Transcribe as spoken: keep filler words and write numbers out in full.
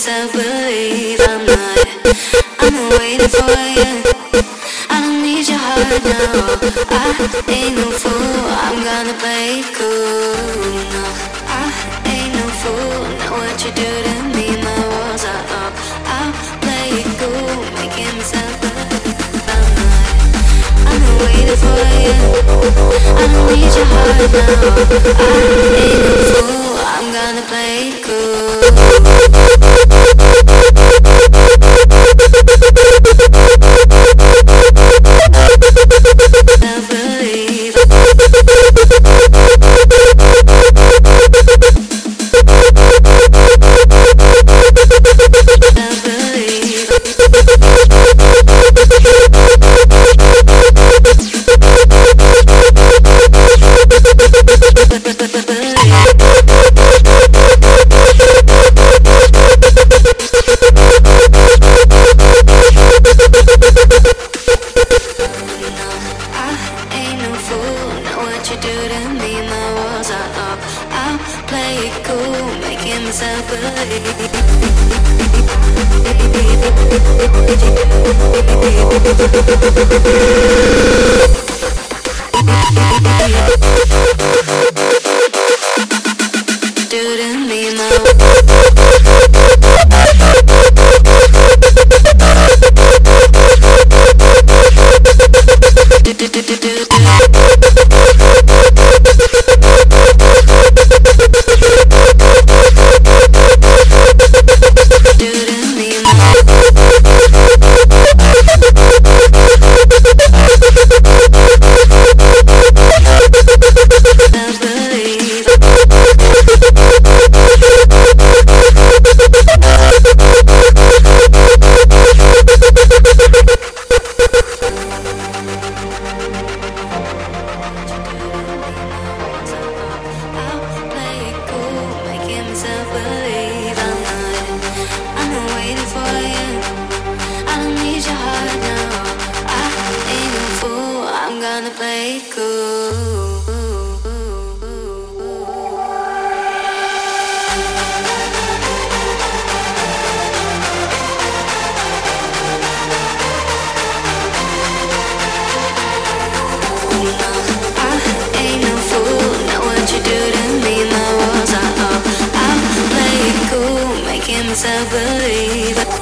myself believe I'm not. I'm waiting for you. I don't need your heart now. I ain't no fool. I'm gonna play it cool. No, I ain't no fool. Know what you do to me. My walls are up. I'll play it cool, making myself believe I'm not. I'm waiting for you. I don't need your heart now. I ain't no fool. I'm gonna play it cool. Myself believe